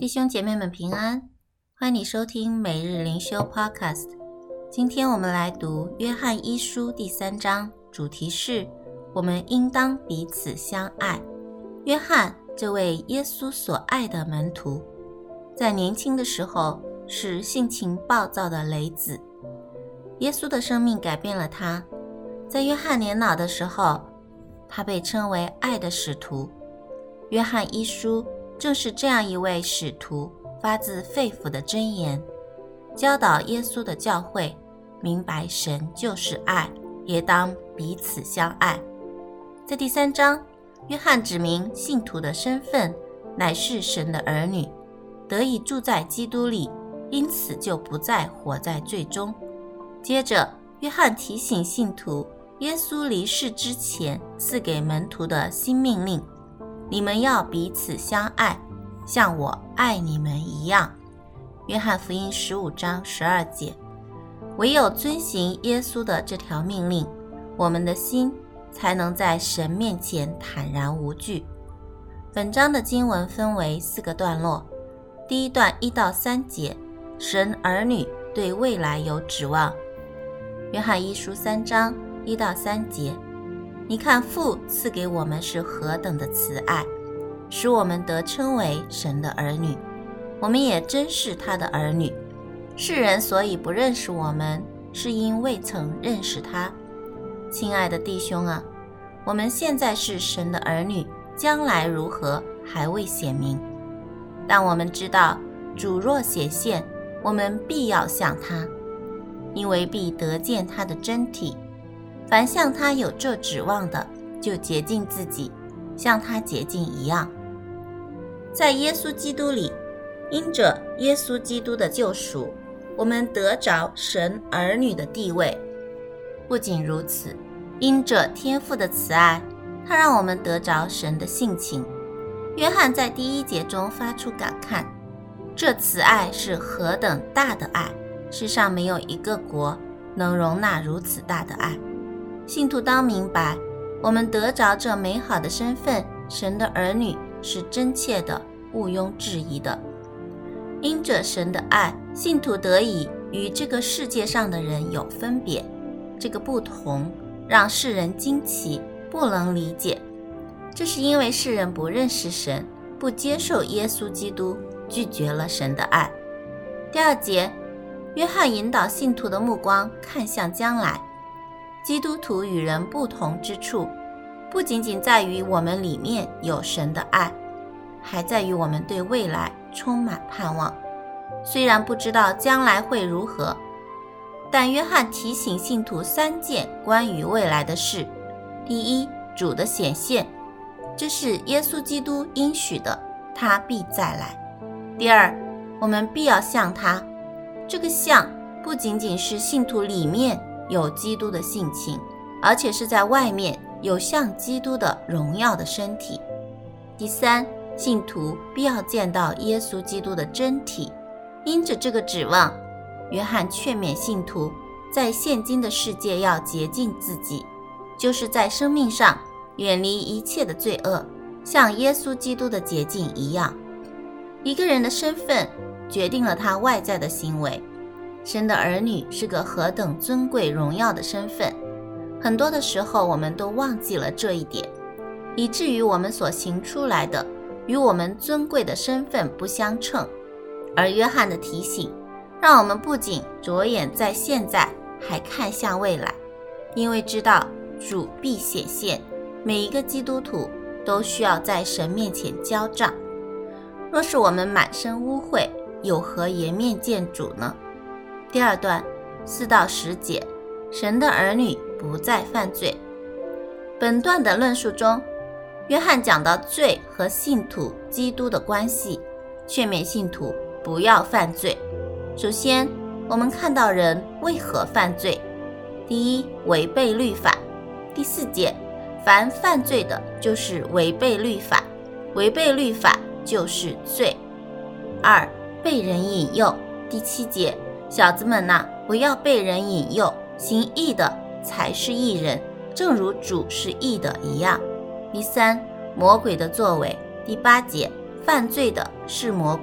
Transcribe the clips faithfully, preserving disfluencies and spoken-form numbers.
弟兄姐妹们平安，欢迎你收听每日灵修 Podcast。 今天我们来读约翰一书第三章，主题是我们应当彼此相爱。约翰这位耶稣所爱的门徒，在年轻的时候是性情暴躁的雷子，耶稣的生命改变了他。在约翰年老的时候，他被称为爱的使徒。约翰一书正是这样一位使徒发自肺腑的箴言，教导耶稣的教会明白神就是爱，也当彼此相爱。在第三章，约翰指明信徒的身份乃是神的儿女，得以住在基督里，因此就不再活在罪中。接着约翰提醒信徒耶稣离世之前赐给门徒的新命令，你们要彼此相爱，像我爱你们一样。约翰福音十五章十二节。唯有遵行耶稣的这条命令，我们的心才能在神面前坦然无惧。本章的经文分为四个段落。第一段一到三节，神儿女对未来有指望。约翰一书三章一到三节，你看父赐给我们是何等的慈爱，使我们得称为神的儿女，我们也真是他的儿女。世人所以不认识我们，是因未曾认识他。亲爱的弟兄啊，我们现在是神的儿女，将来如何还未显明。但我们知道，主若显现，我们必要像他，因为必得见他的真体。凡像他有这指望的，就洁净自己，像他洁净一样。在耶稣基督里，因着耶稣基督的救赎，我们得着神儿女的地位。不仅如此，因着天父的慈爱，他让我们得着神的性情。约翰在第一节中发出感慨，这慈爱是何等大的爱，世上没有一个国能容纳如此大的爱。信徒当明白，我们得着这美好的身份，神的儿女，是真切的，毋庸置疑的。因着神的爱，信徒得以与这个世界上的人有分别，这个不同让世人惊奇，不能理解。这是因为世人不认识神，不接受耶稣基督，拒绝了神的爱。第二节，约翰引导信徒的目光看向将来。基督徒与人不同之处，不仅仅在于我们里面有神的爱，还在于我们对未来充满盼望。虽然不知道将来会如何，但约翰提醒信徒三件关于未来的事。第一，主的显现，这是耶稣基督应许的，他必再来。第二，我们必要像他，这个像不仅仅是信徒里面有基督的性情，而且是在外面有像基督的荣耀的身体。第三，信徒必要见到耶稣基督的真体。因着这个指望，约翰劝勉信徒在现今的世界要洁净自己，就是在生命上远离一切的罪恶，像耶稣基督的洁净一样。一个人的身份决定了他外在的行为。神的儿女是个何等尊贵荣耀的身份，很多的时候我们都忘记了这一点，以至于我们所行出来的与我们尊贵的身份不相称。而约翰的提醒让我们不仅着眼在现在，还看向未来，因为知道主必显现，每一个基督徒都需要在神面前交账。若是我们满身污秽，有何颜面见主呢？第二段四到十节，神的儿女不再犯罪。本段的论述中，约翰讲到罪和信徒基督的关系，劝勉信徒不要犯罪。首先，我们看到人为何犯罪。第一，违背律法。第四节，凡犯罪的就是违背律法，违背律法就是罪。二，被人引诱。第七节，小子们哪，不要被人引诱，行义的才是义人，正如主是义的一样。第三，魔鬼的作为。第八节，犯罪的是魔鬼，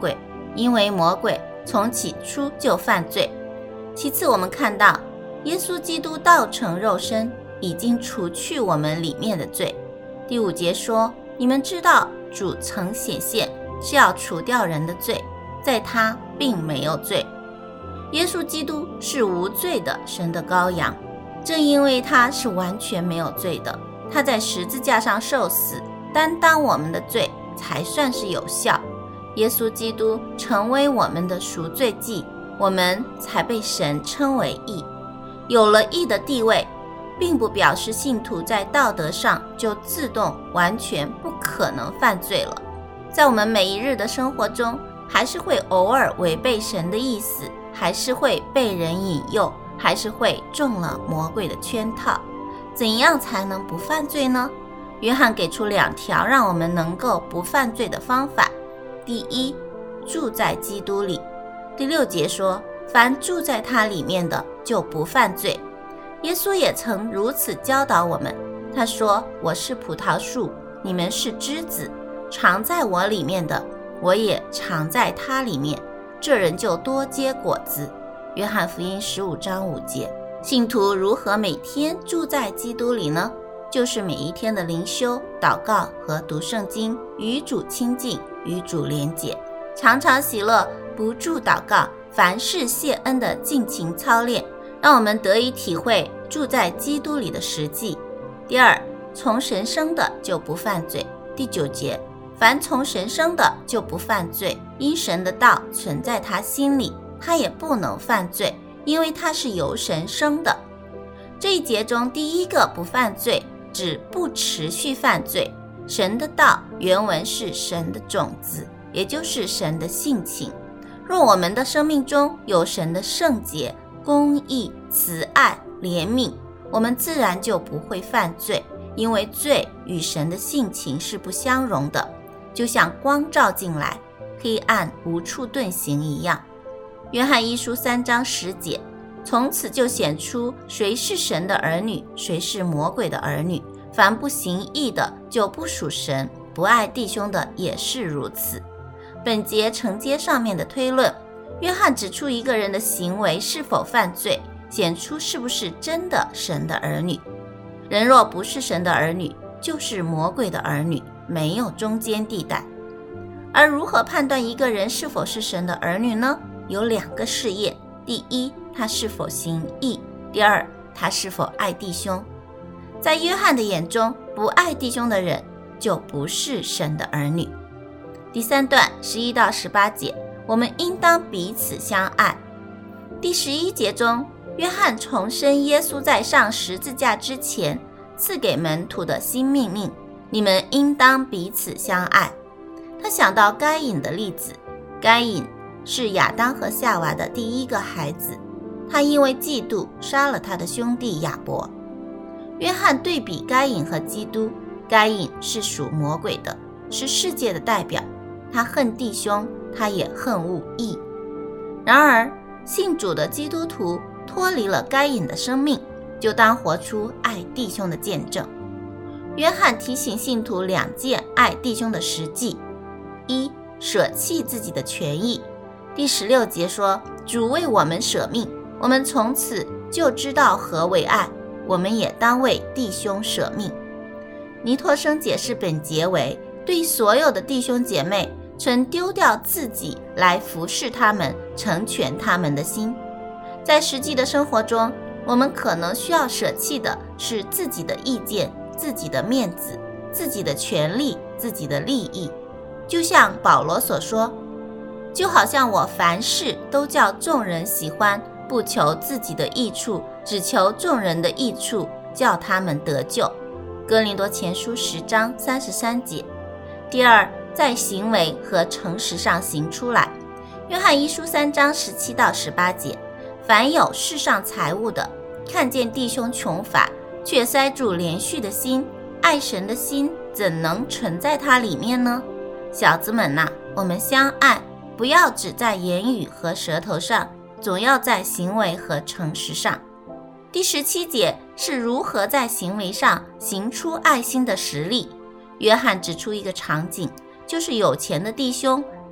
因为魔鬼从起初就犯罪。其次，我们看到耶稣基督道成肉身，已经除去我们里面的罪。第五节说，你们知道主曾显现是要除掉人的罪，在他并没有罪。耶稣基督是无罪的神的羔羊，正因为他是完全没有罪的，他在十字架上受死，担当我们的罪，才算是有效。耶稣基督成为我们的赎罪祭，我们才被神称为义。有了义的地位，并不表示信徒在道德上就自动完全不可能犯罪了。在我们每一日的生活中，还是会偶尔违背神的意思，还是会被人引诱，还是会中了魔鬼的圈套。怎样才能不犯罪呢？约翰给出两条让我们能够不犯罪的方法。第一，住在基督里。第六节说，凡住在他里面的就不犯罪。耶稣也曾如此教导我们，他说，我是葡萄树，你们是枝子，常在我里面的，我也常在他里面，这人就多结果子。约翰福音十五章五节。信徒如何每天住在基督里呢？就是每一天的灵修、祷告和读圣经，与主亲近，与主连结，常常喜乐，不住祷告，凡事谢恩的尽情操练，让我们得以体会住在基督里的实际。第二，从神生的就不犯罪。第九节，凡从神生的就不犯罪，因神的道存在他心里，他也不能犯罪，因为他是由神生的。这一节中第一个不犯罪指不持续犯罪。神的道原文是神的种子，也就是神的性情。若我们的生命中有神的圣洁、公义、慈爱、怜悯，我们自然就不会犯罪，因为罪与神的性情是不相容的，就像光照进来，黑暗无处遁形一样。约翰一书三章十节，从此就显出谁是神的儿女，谁是魔鬼的儿女。凡不行义的就不属神，不爱弟兄的也是如此。本节承接上面的推论，约翰指出一个人的行为是否犯罪，显出是不是真的神的儿女。人若不是神的儿女，就是魔鬼的儿女，没有中间地带。而如何判断一个人是否是神的儿女呢？有两个试验。第一，他是否行义；第二，他是否爱弟兄。在约翰的眼中，不爱弟兄的人就不是神的儿女。第三段十一到十八节，我们应当彼此相爱。第十一节中，约翰重申耶稣在上十字架之前赐给门徒的新命令，你们应当彼此相爱。他想到该隐的例子，该隐是亚当和夏娃的第一个孩子，他因为嫉妒杀了他的兄弟亚伯。约翰对比该隐和基督，该隐是属魔鬼的，是世界的代表，他恨弟兄，他也恨恶义。然而信主的基督徒脱离了该隐的生命，就当活出爱弟兄的见证。约翰提醒信徒两件爱弟兄的实际：一，舍弃自己的权益。第十六节说，主为我们舍命，我们从此就知道何为爱，我们也当为弟兄舍命。尼托生解释本节为，对所有的弟兄姐妹曾丢掉自己来服侍他们，成全他们的心。在实际的生活中，我们可能需要舍弃的是自己的意见、自己的面子、自己的权利、自己的利益。就像保罗所说，就好像我凡事都叫众人喜欢，不求自己的益处，只求众人的益处，叫他们得救。哥林多前书十章三十三节。第二，在行为和诚实上行出来。约翰一书三章十七到十八节，凡有世上财物的，看见弟兄穷乏，却塞住连续的心，爱神的心怎能存在他里面呢？小子们哪、啊，我们相爱，不要只在言语和舌头上，总要在行为和诚实上。第十七节是如何在行为上行出爱心的实例。约翰指出一个场景，就是有钱的弟兄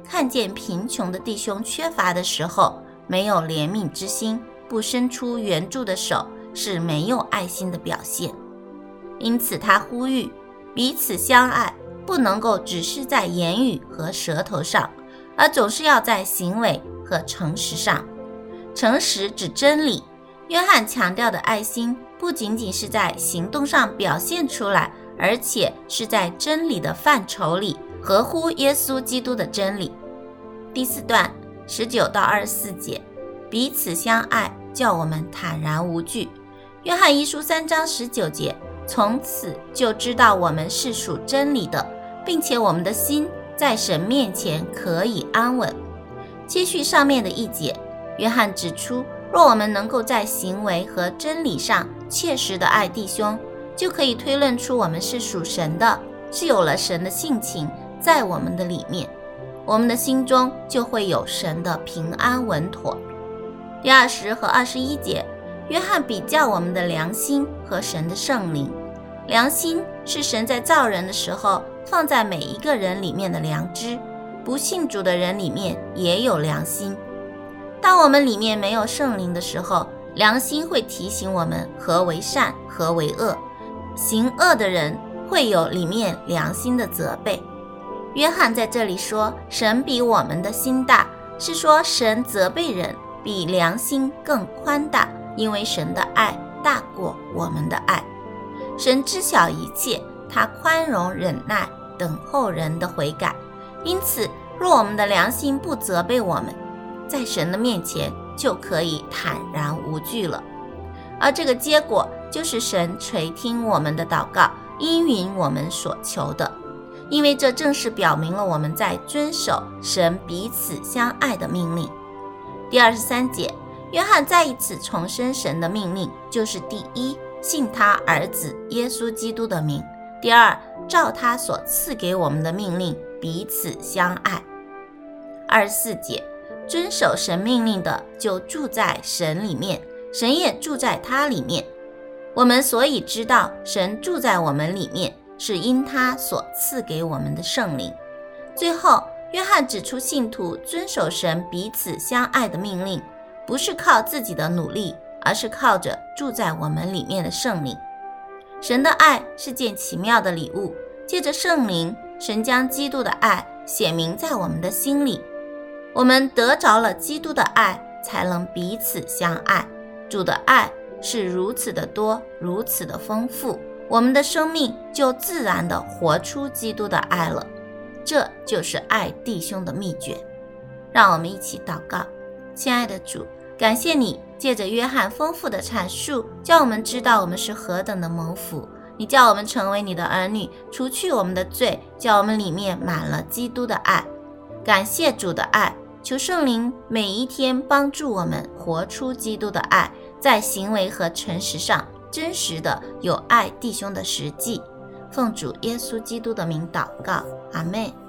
看见贫穷的弟兄缺乏的时候，没有怜悯之心，不伸出援助的手，是没有爱心的表现。因此他呼吁彼此相爱，不能够只是在言语和舌头上，而总是要在行为和诚实上。诚实指真理，约翰强调的爱心不仅仅是在行动上表现出来，而且是在真理的范畴里合乎耶稣基督的真理。第四段十九到二十四节，彼此相爱，叫我们坦然无惧。约翰一书三章十九节，从此就知道我们是属真理的，并且我们的心在神面前可以安稳。接续上面的一节，约翰指出，若我们能够在行为和真理上切实的爱弟兄，就可以推论出我们是属神的，是有了神的性情在我们的里面，我们的心中就会有神的平安稳妥。第二十和二十一节，约翰比较我们的良心和神的圣灵。良心是神在造人的时候放在每一个人里面的良知，不信主的人里面也有良心。当我们里面没有圣灵的时候，良心会提醒我们何为善，何为恶。行恶的人会有里面良心的责备。约翰在这里说神比我们的心大，是说神责备人比良心更宽大，因为神的爱大过我们的爱。神知晓一切，他宽容忍耐，等候人的悔改。因此若我们的良心不责备我们，在神的面前就可以坦然无惧了。而这个结果就是神垂听我们的祷告，应允我们所求的，因为这正是表明了我们在遵守神彼此相爱的命令。第二十三节，约翰再一次重申神的命令，就是第一，信他儿子耶稣基督的名；第二，照他所赐给我们的命令彼此相爱。二十四节，遵守神命令的就住在神里面，神也住在他里面。我们所以知道神住在我们里面，是因他所赐给我们的圣灵。最后约翰指出，信徒遵守神彼此相爱的命令，不是靠自己的努力，而是靠着住在我们里面的圣灵。神的爱是件奇妙的礼物，借着圣灵，神将基督的爱显明在我们的心里。我们得着了基督的爱，才能彼此相爱。主的爱是如此的多，如此的丰富，我们的生命就自然地活出基督的爱了。这就是爱弟兄的秘诀。让我们一起祷告。亲爱的主，感谢你借着约翰丰富的阐述，叫我们知道我们是何等的蒙福。你叫我们成为你的儿女，除去我们的罪，叫我们里面满了基督的爱。感谢主的爱，求圣灵每一天帮助我们活出基督的爱，在行为和诚实上真实的有爱弟兄的实际。奉主耶稣基督的名祷告，阿们。